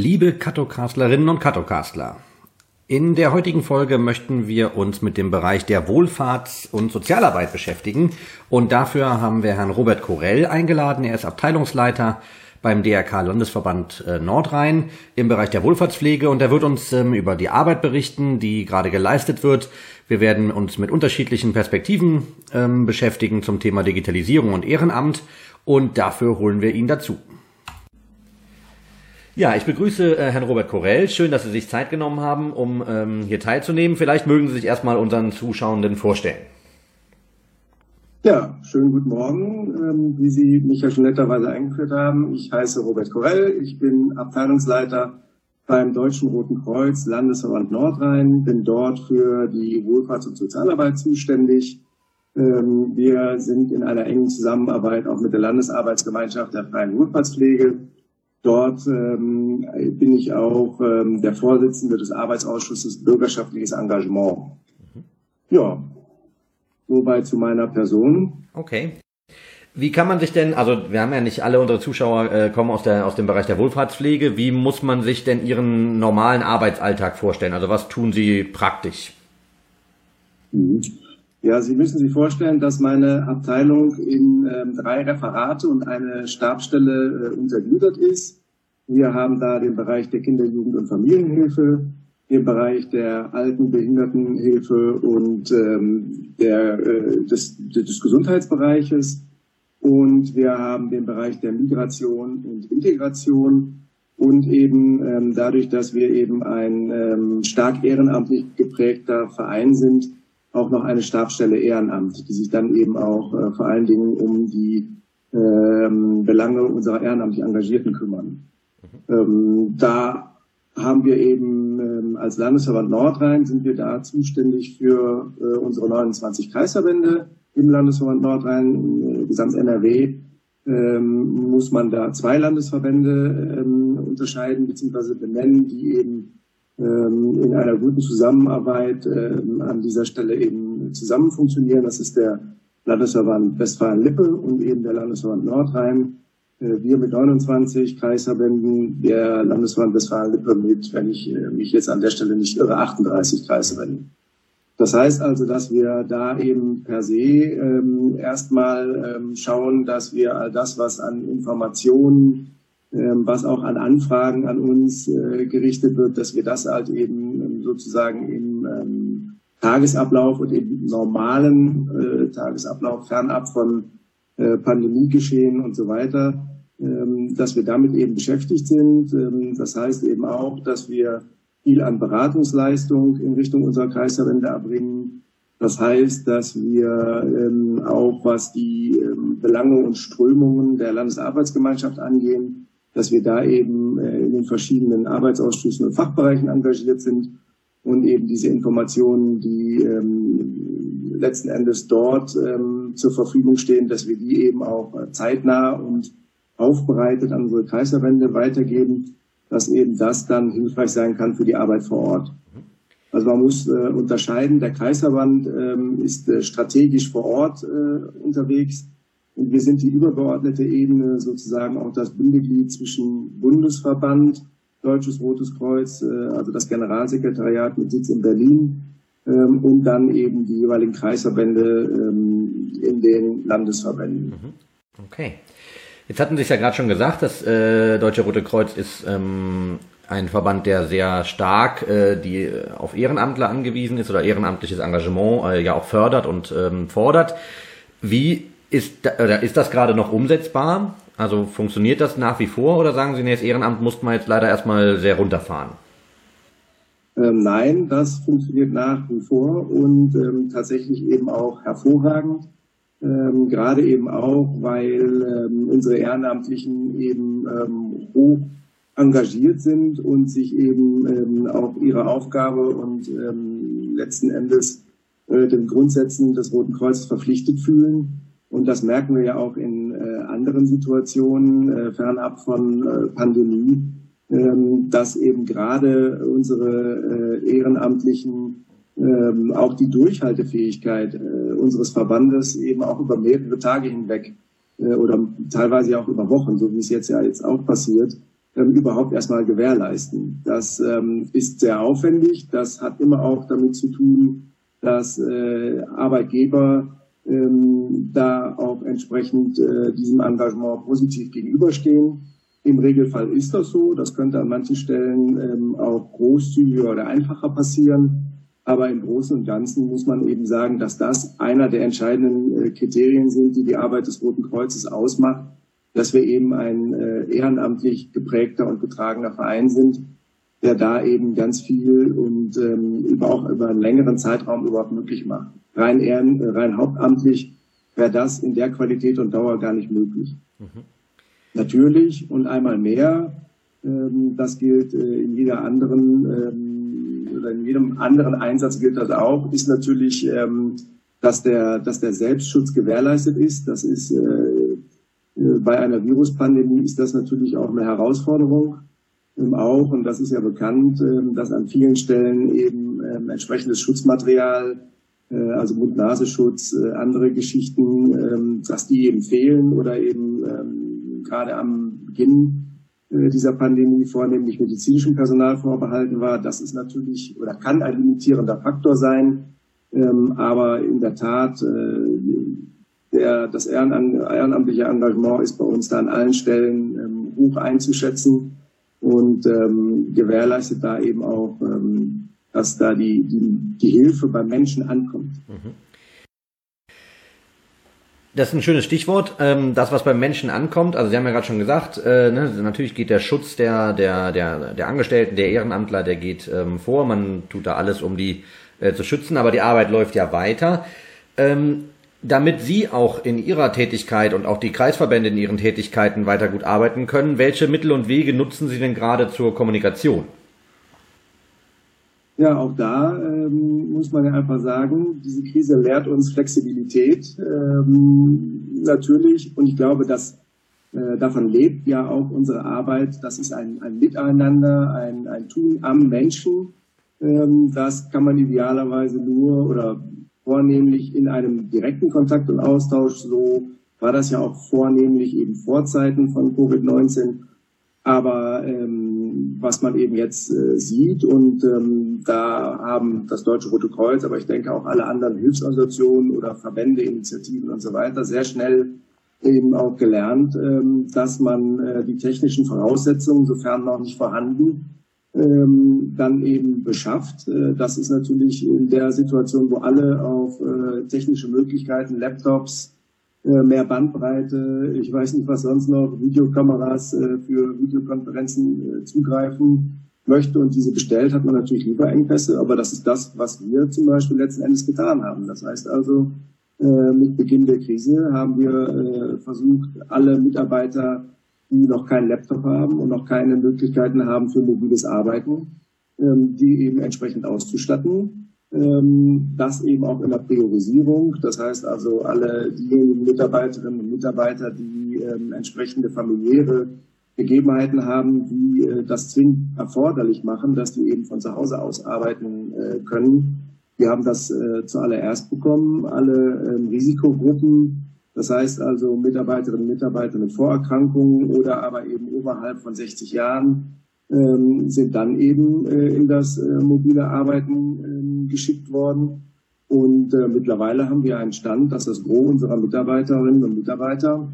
Liebe Kattokastlerinnen und Kattokastler, in der heutigen Folge möchten wir uns mit dem Bereich der Wohlfahrts- und Sozialarbeit beschäftigen und dafür haben wir Herrn Robert Korell eingeladen. Er ist Abteilungsleiter beim DRK-Landesverband Nordrhein im Bereich der Wohlfahrtspflege und er wird uns über die Arbeit berichten, die gerade geleistet wird. Wir werden uns mit unterschiedlichen Perspektiven beschäftigen zum Thema Digitalisierung und Ehrenamt und dafür holen wir ihn dazu. Ja, ich begrüße Herrn Robert Korell. Schön, dass Sie sich Zeit genommen haben, um hier teilzunehmen. Vielleicht mögen Sie sich erstmal unseren Zuschauenden vorstellen. Ja, schönen guten Morgen. Wie Sie mich ja schon netterweise eingeführt haben, ich heiße Robert Korell. Ich bin Abteilungsleiter beim Deutschen Roten Kreuz, Landesverband Nordrhein, bin dort für die Wohlfahrts- und Sozialarbeit zuständig. Wir sind in einer engen Zusammenarbeit auch mit der Landesarbeitsgemeinschaft der Freien Wohlfahrtspflege. Dort bin ich auch der Vorsitzende des Arbeitsausschusses Bürgerschaftliches Engagement. Ja, soweit zu meiner Person. Okay. Wie kann man sich denn, also wir haben ja nicht alle unsere Zuschauer kommen aus dem Bereich der Wohlfahrtspflege, wie muss man sich denn Ihren normalen Arbeitsalltag vorstellen? Also was tun Sie praktisch? Ja, Sie müssen sich vorstellen, dass meine Abteilung in 3 Referate und eine Stabsstelle untergliedert ist. Wir haben da den Bereich der Kinder-, Jugend- und Familienhilfe, den Bereich der Alten-, Behindertenhilfe und des Gesundheitsbereiches. Und wir haben den Bereich der Migration und Integration und eben dadurch, dass wir eben ein stark ehrenamtlich geprägter Verein sind, auch noch eine Stabsstelle Ehrenamt, die sich dann eben auch vor allen Dingen um die Belange unserer ehrenamtlich Engagierten kümmern. Da haben wir eben als Landesverband Nordrhein sind wir da zuständig für unsere 29 Kreisverbände im Landesverband Nordrhein, gesamt NRW. Muss man da 2 Landesverbände unterscheiden bzw. benennen, die eben in einer guten Zusammenarbeit an dieser Stelle eben zusammen funktionieren. Das ist der Landesverband Westfalen-Lippe und eben der Landesverband Nordrhein. Wir mit 29 Kreisverbänden, der Landesverband Westfalen-Lippe mit, wenn ich mich jetzt an der Stelle nicht irre, 38 Kreisverbänden. Das heißt also, dass wir da eben per se erstmal schauen, dass wir all das, was an Informationen, was auch an Anfragen an uns gerichtet wird, dass wir das halt eben sozusagen im Tagesablauf und im normalen Tagesablauf fernab von Pandemiegeschehen und so weiter, dass wir damit eben beschäftigt sind. Das heißt eben auch, dass wir viel an Beratungsleistung in Richtung unserer Kreisverbände erbringen. Das heißt, dass wir auch, was die Belange und Strömungen der Landesarbeitsgemeinschaft angehen, dass wir da eben in den verschiedenen Arbeitsausschüssen und Fachbereichen engagiert sind und eben diese Informationen, die letzten Endes dort zur Verfügung stehen, dass wir die eben auch zeitnah und aufbereitet an unsere Kreisverbände weitergeben, dass eben das dann hilfreich sein kann für die Arbeit vor Ort. Also man muss unterscheiden, der Kreisverband ist strategisch vor Ort unterwegs. Und wir sind die übergeordnete Ebene, sozusagen auch das Bindeglied zwischen Bundesverband, Deutsches Rotes Kreuz, also das Generalsekretariat mit Sitz in Berlin, und dann eben die jeweiligen Kreisverbände in den Landesverbänden. Okay. Jetzt hatten Sie es ja gerade schon gesagt, das Deutsche Rote Kreuz ist ein Verband, der sehr stark die auf Ehrenamtler angewiesen ist oder ehrenamtliches Engagement ja auch fördert und fordert. Wie ist das gerade noch umsetzbar? Also funktioniert das nach wie vor oder sagen Sie, nee, das Ehrenamt muss man jetzt leider erstmal sehr runterfahren? Nein, das funktioniert nach wie vor und tatsächlich eben auch hervorragend. Gerade eben auch, weil unsere Ehrenamtlichen eben hoch engagiert sind und sich eben auch ihrer Aufgabe und letzten Endes den Grundsätzen des Roten Kreuzes verpflichtet fühlen. Und das merken wir ja auch in anderen Situationen, fernab von Pandemie, dass eben gerade unsere Ehrenamtlichen auch die Durchhaltefähigkeit unseres Verbandes eben auch über mehrere Tage hinweg oder teilweise auch über Wochen, so wie es jetzt auch passiert, überhaupt erstmal gewährleisten. Das ist sehr aufwendig. Das hat immer auch damit zu tun, dass Arbeitgeber da auch entsprechend diesem Engagement positiv gegenüberstehen. Im Regelfall ist das so. Das könnte an manchen Stellen auch großzügiger oder einfacher passieren. Aber im Großen und Ganzen muss man eben sagen, dass das einer der entscheidenden Kriterien sind, die die Arbeit des Roten Kreuzes ausmacht, dass wir eben ein ehrenamtlich geprägter und getragener Verein sind, der da eben ganz viel und auch über einen längeren Zeitraum überhaupt möglich macht. Rein hauptamtlich wäre das in der Qualität und Dauer gar nicht möglich. Mhm. Natürlich und einmal mehr, das gilt in jeder anderen oder in jedem anderen Einsatz gilt das auch, ist natürlich, dass der Selbstschutz gewährleistet ist. Das ist bei einer Viruspandemie ist das natürlich auch eine Herausforderung. Auch, und das ist ja bekannt, dass an vielen Stellen eben entsprechendes Schutzmaterial, also Mund-Nasenschutz, andere Geschichten, dass die eben fehlen oder eben gerade am Beginn dieser Pandemie vornehmlich medizinischem Personal vorbehalten war. Das ist natürlich oder kann ein limitierender Faktor sein, aber in der Tat das ehrenamtliche Engagement ist bei uns da an allen Stellen hoch einzuschätzen und gewährleistet da eben auch, dass da die Hilfe beim Menschen ankommt. Das ist ein schönes Stichwort, das, was beim Menschen ankommt. Also Sie haben ja gerade schon gesagt, natürlich geht der Schutz der Angestellten, der Ehrenamtler, der geht vor. Man tut da alles, um die zu schützen, aber die Arbeit läuft ja weiter. Damit Sie auch in Ihrer Tätigkeit und auch die Kreisverbände in ihren Tätigkeiten weiter gut arbeiten können, welche Mittel und Wege nutzen Sie denn gerade zur Kommunikation? Ja, auch da muss man ja einfach sagen, diese Krise lehrt uns Flexibilität natürlich. Und ich glaube, dass davon lebt ja auch unsere Arbeit. Das ist ein Miteinander, ein Tun am Menschen. Das kann man idealerweise nur oder vornehmlich in einem direkten Kontakt und Austausch. So war das ja auch vornehmlich eben vor Zeiten von Covid-19. Aber was man eben jetzt sieht und da haben das Deutsche Rote Kreuz, aber ich denke auch alle anderen Hilfsorganisationen oder Verbände, Initiativen und so weiter sehr schnell eben auch gelernt, dass man die technischen Voraussetzungen, sofern noch nicht vorhanden, dann eben beschafft. Das ist natürlich in der Situation, wo alle auf technische Möglichkeiten, Laptops, mehr Bandbreite, ich weiß nicht was sonst noch, Videokameras für Videokonferenzen zugreifen möchte und diese bestellt, hat man natürlich Lieferengpässe, aber das ist das, was wir zum Beispiel letzten Endes getan haben. Das heißt also, mit Beginn der Krise haben wir versucht, alle Mitarbeiter, die noch keinen Laptop haben und noch keine Möglichkeiten haben für mobiles Arbeiten, die eben entsprechend auszustatten. Das eben auch in der Priorisierung. Das heißt also, alle diejenigen Mitarbeiterinnen und Mitarbeiter, die entsprechende familiäre Gegebenheiten haben, die das zwingend erforderlich machen, dass die eben von zu Hause aus arbeiten können. Wir haben das zuallererst bekommen, alle Risikogruppen. Das heißt also Mitarbeiterinnen und Mitarbeiter mit Vorerkrankungen oder aber eben oberhalb von 60 Jahren sind dann eben in das mobile Arbeiten geschickt worden. Und mittlerweile haben wir einen Stand, dass das Gros unserer Mitarbeiterinnen und Mitarbeiter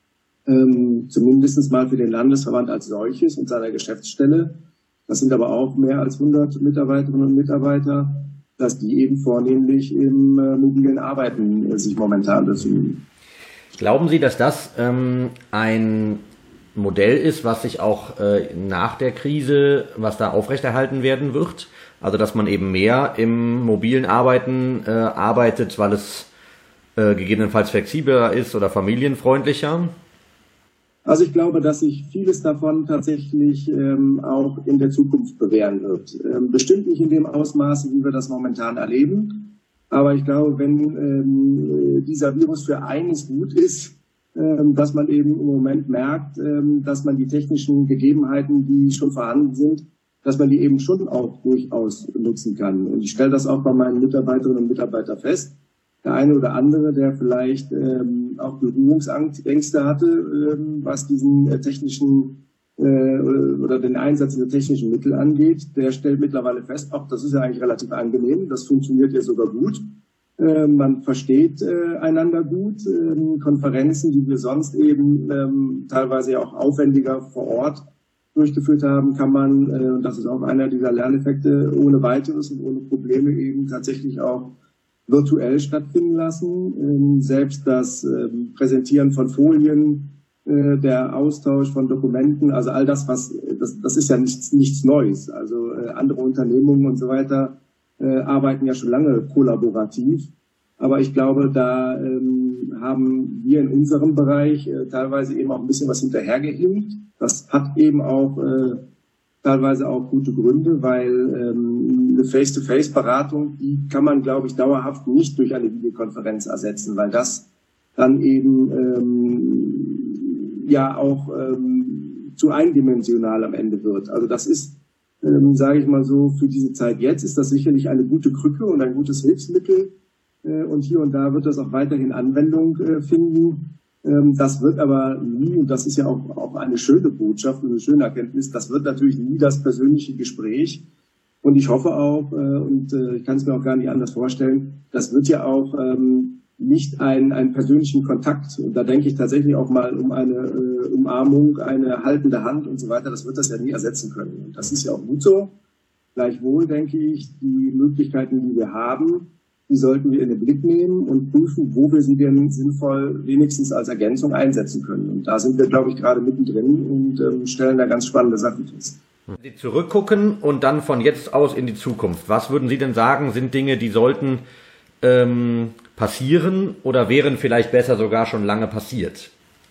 zumindest mal für den Landesverband als solches und seiner Geschäftsstelle, das sind aber auch mehr als 100 Mitarbeiterinnen und Mitarbeiter, dass die eben vornehmlich im mobilen Arbeiten sich momentan befinden. Glauben Sie, dass das ein Modell ist, was sich auch nach der Krise, was da aufrechterhalten werden wird? Also dass man eben mehr im mobilen Arbeiten arbeitet, weil es gegebenenfalls flexibler ist oder familienfreundlicher? Also ich glaube, dass sich vieles davon tatsächlich auch in der Zukunft bewähren wird. Bestimmt nicht in dem Ausmaße, wie wir das momentan erleben. Aber ich glaube, wenn dieser Virus für eines gut ist, dass man eben im Moment merkt, dass man die technischen Gegebenheiten, die schon vorhanden sind, dass man die eben schon auch durchaus nutzen kann. Und ich stelle das auch bei meinen Mitarbeiterinnen und Mitarbeitern fest. Der eine oder andere, der vielleicht auch Berührungsängste hatte, was diesen technischen oder den Einsatz der technischen Mittel angeht, der stellt mittlerweile fest, ach, das ist ja eigentlich relativ angenehm, das funktioniert ja sogar gut. Man versteht einander gut. Konferenzen, die wir sonst eben teilweise ja auch aufwendiger vor Ort durchgeführt haben, kann man, und das ist auch einer dieser Lerneffekte, ohne weiteres und ohne Probleme eben tatsächlich auch virtuell stattfinden lassen. Selbst das Präsentieren von Folien, der Austausch von Dokumenten, also all das, das ist ja nichts Neues. Also andere Unternehmungen und so weiter arbeiten ja schon lange kollaborativ. Aber ich glaube, da haben wir in unserem Bereich teilweise eben auch ein bisschen was hinterhergehinkt. Das hat eben auch teilweise auch gute Gründe, weil eine Face-to-Face-Beratung, die kann man, glaube ich, dauerhaft nicht durch eine Videokonferenz ersetzen, weil das dann eben ja auch zu eindimensional am Ende wird. Also das ist, sage ich mal so, für diese Zeit jetzt ist das sicherlich eine gute Krücke und ein gutes Hilfsmittel. Und hier und da wird das auch weiterhin Anwendung finden. Das wird aber nie, und das ist ja auch eine schöne Botschaft und eine schöne Erkenntnis, das wird natürlich nie das persönliche Gespräch. Und ich hoffe auch, und ich kann es mir auch gar nicht anders vorstellen, das wird ja auch nicht einen persönlichen Kontakt. Und da denke ich tatsächlich auch mal um eine Umarmung, eine haltende Hand und so weiter. Das wird das ja nie ersetzen können. Und das ist ja auch gut so. Gleichwohl denke ich, die Möglichkeiten, die wir haben, die sollten wir in den Blick nehmen und prüfen, wo wir sie denn sinnvoll wenigstens als Ergänzung einsetzen können. Und da sind wir, glaube ich, gerade mittendrin und stellen da ganz spannende Sachen fest. Sie zurückgucken und dann von jetzt aus in die Zukunft. Was würden Sie denn sagen, sind Dinge, die sollten passieren oder wären vielleicht besser sogar schon lange passiert?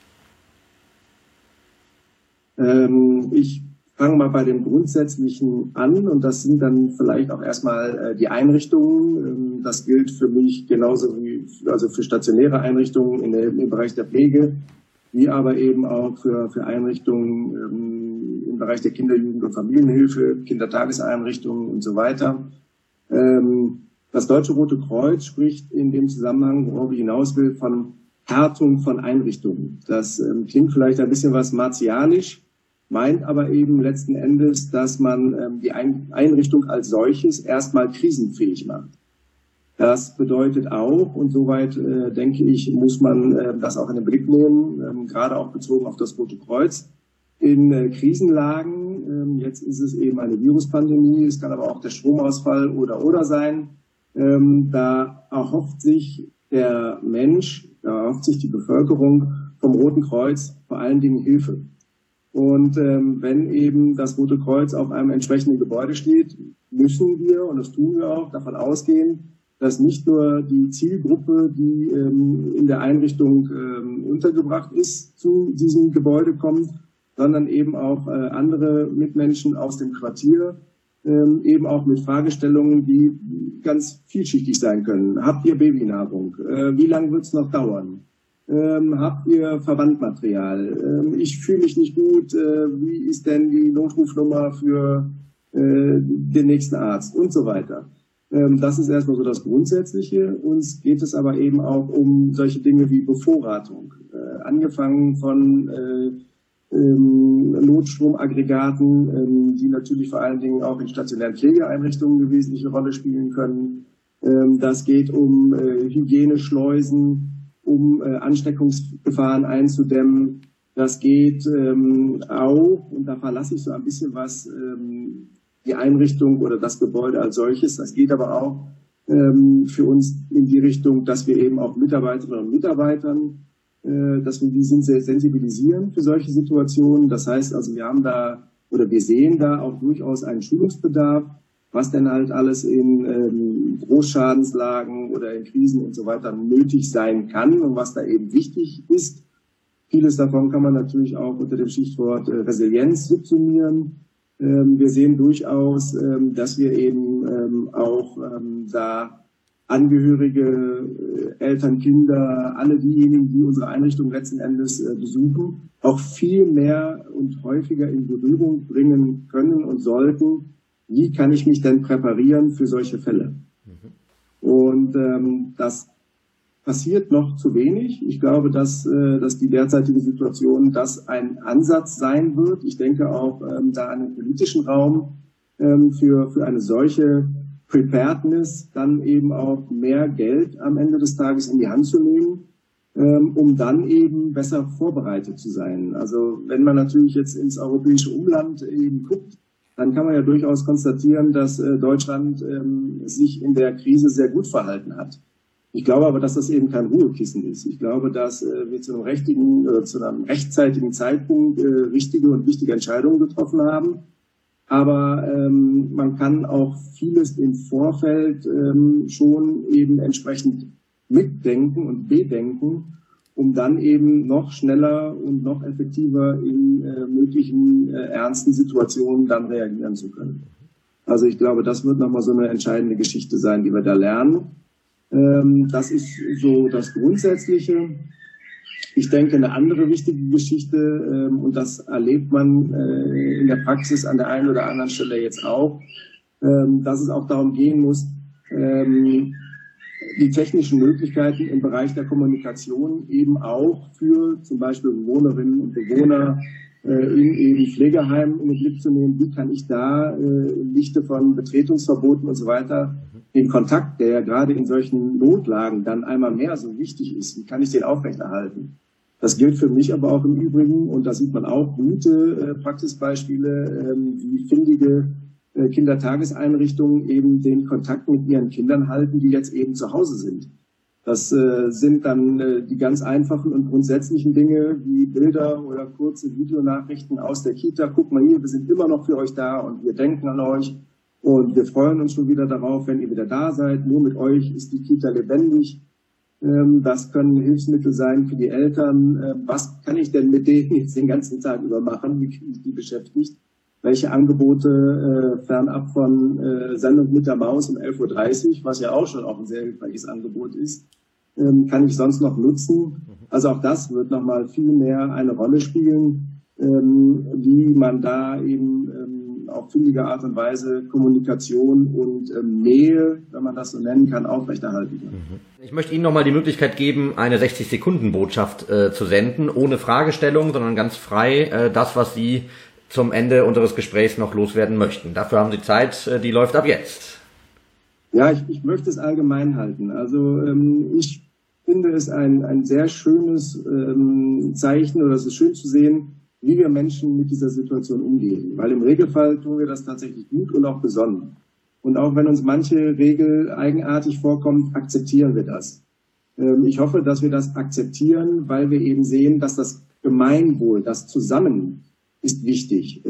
Ich fange mal bei dem Grundsätzlichen an und das sind dann vielleicht auch erstmal die Einrichtungen. Das gilt für mich genauso wie also für stationäre Einrichtungen im Bereich der Pflege, wie aber eben auch für Einrichtungen im Bereich der Kinder-, Jugend- und Familienhilfe, Kindertageseinrichtungen und so weiter. Das Deutsche Rote Kreuz spricht in dem Zusammenhang, worauf ich hinaus will, von Härtung von Einrichtungen. Das klingt vielleicht ein bisschen was martialisch, meint aber eben letzten Endes, dass man die Einrichtung als solches erstmal krisenfähig macht. Das bedeutet auch, und soweit denke ich, muss man das auch in den Blick nehmen, gerade auch bezogen auf das Rote Kreuz, in Krisenlagen, jetzt ist es eben eine Viruspandemie, es kann aber auch der Stromausfall oder sein, da erhofft sich der Mensch, da erhofft sich die Bevölkerung vom Roten Kreuz vor allen Dingen Hilfe. Und wenn eben das Rote Kreuz auf einem entsprechenden Gebäude steht, müssen wir, und das tun wir auch, davon ausgehen, dass nicht nur die Zielgruppe, die in der Einrichtung untergebracht ist, zu diesem Gebäude kommt, sondern eben auch andere Mitmenschen aus dem Quartier, eben auch mit Fragestellungen, die ganz vielschichtig sein können. Habt ihr Babynahrung? Wie lange wird es noch dauern? Habt ihr Verwandmaterial? Ich fühle mich nicht gut. Wie ist denn die Notrufnummer für den nächsten Arzt? Und so weiter. Das ist erstmal so das Grundsätzliche. Uns geht es aber eben auch um solche Dinge wie Bevorratung. Angefangen von Notstromaggregaten, die natürlich vor allen Dingen auch in stationären Pflegeeinrichtungen eine wesentliche Rolle spielen können. Das geht um Hygieneschleusen, um Ansteckungsgefahren einzudämmen. Das geht auch, und da verlasse ich so ein bisschen was, die Einrichtung oder das Gebäude als solches. Das geht aber auch für uns in die Richtung, dass wir eben auch Mitarbeiterinnen und Mitarbeitern, dass wir die sensibilisieren für solche Situationen. Das heißt also, wir sehen da auch durchaus einen Schulungsbedarf, was denn halt alles in Großschadenslagen oder in Krisen und so weiter nötig sein kann und was da eben wichtig ist. Vieles davon kann man natürlich auch unter dem Stichwort Resilienz subsumieren. Wir sehen durchaus, dass wir eben auch da Angehörige, Eltern, Kinder, alle diejenigen, die unsere Einrichtung letzten Endes besuchen, auch viel mehr und häufiger in Berührung bringen können und sollten. Wie kann ich mich denn präparieren für solche Fälle? Und das passiert noch zu wenig. Ich glaube, dass die derzeitige Situation Migration das ein Ansatz sein wird. Ich denke auch da an den politischen Raum für eine solche Preparedness dann eben auch mehr Geld am Ende des Tages in die Hand zu nehmen, um dann eben besser vorbereitet zu sein. Also wenn man natürlich jetzt ins europäische Umland eben guckt, dann kann man ja durchaus konstatieren, dass Deutschland sich in der Krise sehr gut verhalten hat. Ich glaube aber, dass das eben kein Ruhekissen ist. Ich glaube, dass wir zu einem rechtzeitigen Zeitpunkt richtige und wichtige Entscheidungen getroffen haben. Aber man kann auch vieles im Vorfeld schon eben entsprechend mitdenken und bedenken, um dann eben noch schneller und noch effektiver in möglichen ernsten Situationen dann reagieren zu können. Also ich glaube, das wird nochmal so eine entscheidende Geschichte sein, die wir da lernen. Das ist so das Grundsätzliche. Ich denke, eine andere wichtige Geschichte, und das erlebt man in der Praxis an der einen oder anderen Stelle jetzt auch, dass es auch darum gehen muss, die technischen Möglichkeiten im Bereich der Kommunikation eben auch für zum Beispiel Bewohnerinnen und Bewohner in eben Pflegeheimen in den Blick zu nehmen. Wie kann ich da im Lichte von Betretungsverboten und so weiter den Kontakt, der ja gerade in solchen Notlagen dann einmal mehr so wichtig ist, wie kann ich den aufrechterhalten? Das gilt für mich aber auch im Übrigen, und da sieht man auch gute Praxisbeispiele, wie findige Kindertageseinrichtungen eben den Kontakt mit ihren Kindern halten, die jetzt eben zu Hause sind. Das sind dann die ganz einfachen und grundsätzlichen Dinge wie Bilder oder kurze Videonachrichten aus der Kita. Guck mal hier, wir sind immer noch für euch da und wir denken an euch und wir freuen uns schon wieder darauf, wenn ihr wieder da seid. Nur mit euch ist die Kita lebendig. Das können Hilfsmittel sein für die Eltern. Was kann ich denn mit denen jetzt den ganzen Tag über machen? Wie kriege ich die beschäftigt? Welche Angebote fernab von Sendung mit der Maus um 11:30 Uhr, was ja auch schon auch ein sehr hilfreiches Angebot ist, kann ich sonst noch nutzen? Also auch das wird nochmal viel mehr eine Rolle spielen, wie man da eben auf findige Art und Weise Kommunikation und Nähe, wenn man das so nennen kann, aufrechterhalten kann. Ich möchte Ihnen nochmal die Möglichkeit geben, eine 60-Sekunden-Botschaft zu senden, ohne Fragestellung, sondern ganz frei das, was Sie zum Ende unseres Gesprächs noch loswerden möchten. Dafür haben Sie Zeit, die läuft ab jetzt. Ja, ich möchte es allgemein halten. Also ich finde es ein sehr schönes Zeichen, oder es ist schön zu sehen, wie wir Menschen mit dieser Situation umgehen. Weil im Regelfall tun wir das tatsächlich gut und auch besonnen. Und auch wenn uns manche Regel eigenartig vorkommt, akzeptieren wir das. Ich hoffe, dass wir das akzeptieren, weil wir eben sehen, dass das Gemeinwohl, das Zusammen ist wichtig.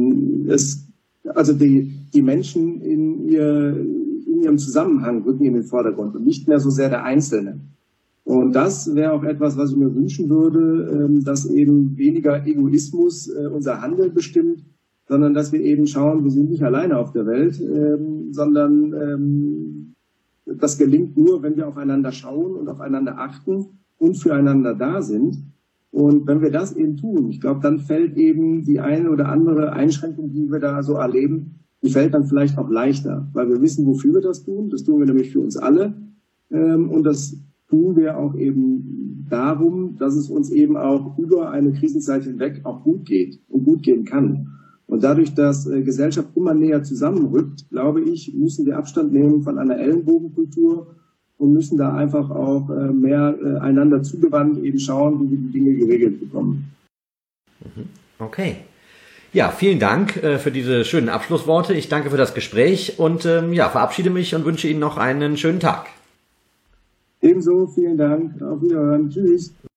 Also die Menschen in ihrem Zusammenhang rücken in den Vordergrund und nicht mehr so sehr der Einzelne. Und das wäre auch etwas, was ich mir wünschen würde, dass eben weniger Egoismus unser Handeln bestimmt, sondern dass wir eben schauen, wir sind nicht alleine auf der Welt, sondern das gelingt nur, wenn wir aufeinander schauen und aufeinander achten und füreinander da sind. Und wenn wir das eben tun, ich glaube, dann fällt eben die eine oder andere Einschränkung, die wir da so erleben, die fällt dann vielleicht auch leichter, weil wir wissen, wofür wir das tun. Das tun wir nämlich für uns alle. Und das tun wir auch eben darum, dass es uns eben auch über eine Krisenzeit hinweg auch gut geht und gut gehen kann. Und dadurch, dass Gesellschaft immer näher zusammenrückt, glaube ich, müssen wir Abstand nehmen von einer Ellenbogenkultur und müssen da einfach auch mehr einander zugewandt eben schauen, wie wir die Dinge geregelt bekommen. Okay. Ja, vielen Dank für diese schönen Abschlussworte. Ich danke für das Gespräch und verabschiede mich und wünsche Ihnen noch einen schönen Tag. Ebenso, vielen Dank. Auf Wiederhören. Tschüss.